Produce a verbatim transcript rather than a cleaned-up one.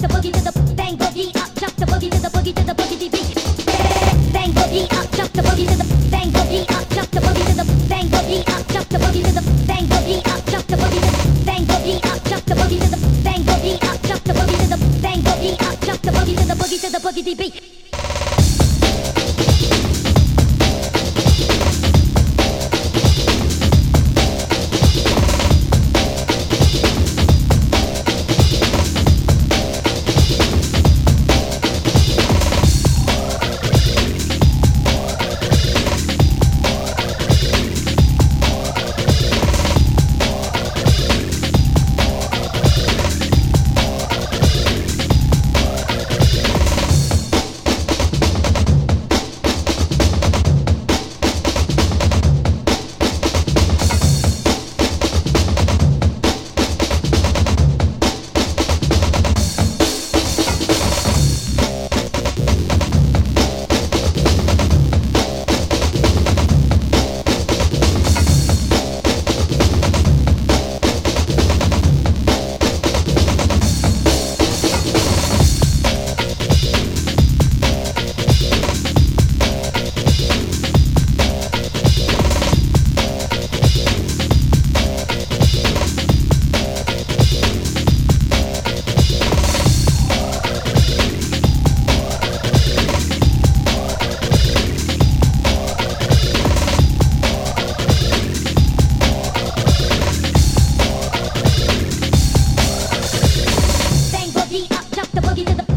the boogie to the bang boogie up, chuck the boogie to the boogie to the boogie beat. Bang boogie up, chuck the boogie to the bang boogie up, chuck the boogie to the bang boogie up, chuck the boogie to the bang boogie up, chuck the boogie to the bang boogie up, chuck the boogie to the bang boogie up, chuck the boogie to the bang boogie up, chuck the boogie to the boogie to the boogie beat. Boogie up, chuck the boogie to the